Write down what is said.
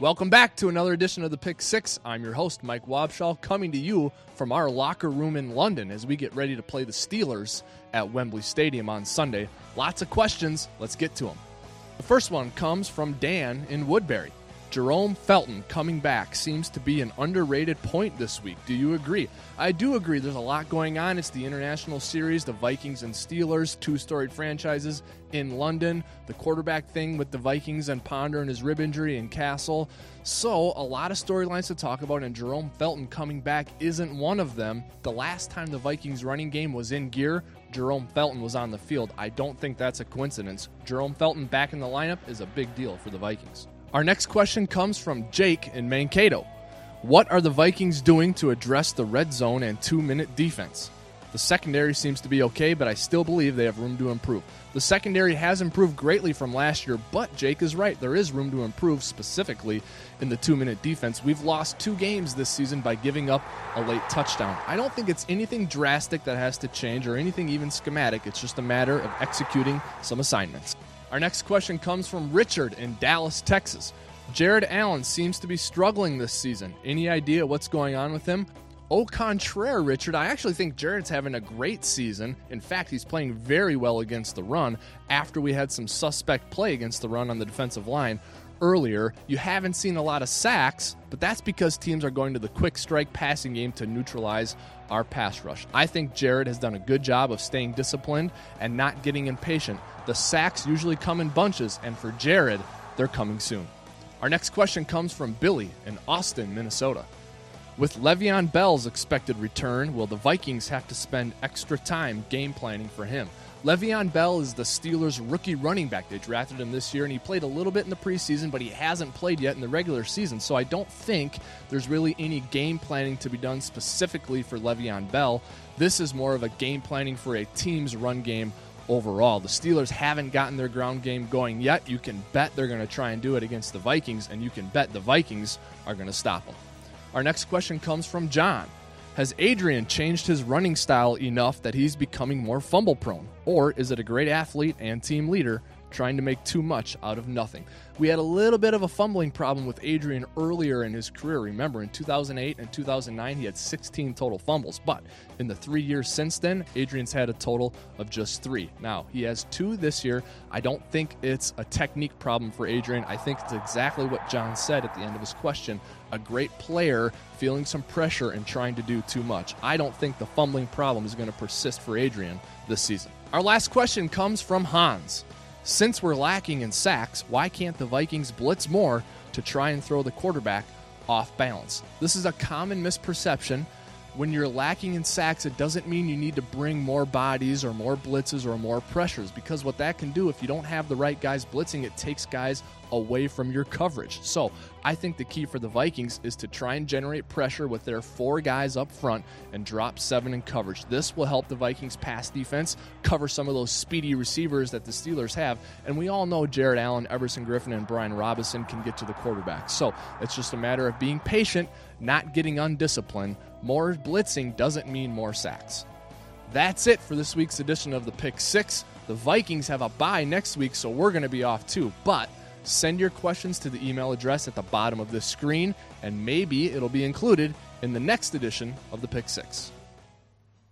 Welcome back to another edition of the Pick Six. I'm your host, Mike Wobschall, coming to you from our locker room in London as we get ready to play the Steelers at Wembley Stadium on Sunday. Lots of questions. Let's get to them. The first one comes from Dan in Woodbury. Jerome Felton coming back seems to be an underrated point this week. Do you agree? I do agree. There's a lot going on. It's the international series, the Vikings and Steelers, two storied franchises in London, the quarterback thing with the Vikings and Ponder and his rib injury and Castle. So a lot of storylines to talk about, and Jerome Felton coming back isn't one of them. The last time the Vikings running game was in gear, Jerome Felton was on the field. I don't think that's a coincidence. Jerome Felton back in the lineup is a big deal for the Vikings. Our next question comes from Jake in Mankato. What are the Vikings doing to address the red zone and 2-minute defense? The secondary seems to be okay, but I still believe they have room to improve. The secondary has improved greatly from last year, but Jake is right. There is room to improve, specifically in the 2-minute defense. We've lost 2 games this season by giving up a late touchdown. I don't think it's anything drastic that has to change or anything even schematic. It's just a matter of executing some assignments. Our next question comes from Richard in Dallas, Texas. Jared Allen seems to be struggling this season. Any idea what's going on with him? Au contraire, Richard, I actually think Jared's having a great season. In fact, he's playing very well against the run after we had some suspect play against the run on the defensive line earlier. You haven't seen a lot of sacks, but that's because teams are going to the quick strike passing game to neutralize our pass rush. I think Jared has done a good job of staying disciplined and not getting impatient. The sacks usually come in bunches, and for Jared, they're coming soon. Our next question comes from Billy in Austin, Minnesota. With Le'Veon Bell's expected return, will the Vikings have to spend extra time game planning for him? Le'Veon Bell is the Steelers' rookie running back. They drafted him this year, and he played a little bit in the preseason, but he hasn't played yet in the regular season. So I don't think there's really any game planning to be done specifically for Le'Veon Bell. This is more of a game planning for a team's run game overall. The Steelers haven't gotten their ground game going yet. You can bet they're going to try and do it against the Vikings, and you can bet the Vikings are going to stop them. Our next question comes from John. Has Adrian changed his running style enough that he's becoming more fumble-prone? Or is it a great athlete and team leader trying to make too much out of nothing? We had a little bit of a fumbling problem with Adrian earlier in his career. Remember, in 2008 and 2009, he had 16 total fumbles. But in the 3 years since then, Adrian's had a total of just 3. Now, he has 2 this year. I don't think it's a technique problem for Adrian. I think it's exactly what John said at the end of his question. A great player feeling some pressure and trying to do too much. I don't think the fumbling problem is going to persist for Adrian this season. Our last question comes from Hans. Since we're lacking in sacks, why can't the Vikings blitz more to try and throw the quarterback off balance? This is a common misperception. When you're lacking in sacks, it doesn't mean you need to bring more bodies or more blitzes or more pressures, because what that can do, if you don't have the right guys blitzing, it takes guys away from your coverage. So I think the key for the Vikings is to try and generate pressure with their 4 guys up front and drop 7 in coverage. This will help the Vikings pass defense cover some of those speedy receivers that the Steelers have. And we all know Jared Allen, Everson Griffin, and Brian Robinson can get to the quarterback. So it's just a matter of being patient, not getting undisciplined. More blitzing doesn't mean more sacks. That's it for this week's edition of the Pick Six. The Vikings have a bye next week, so we're going to be off too. But send your questions to the email address at the bottom of this screen, and maybe it'll be included in the next edition of the Pick Six.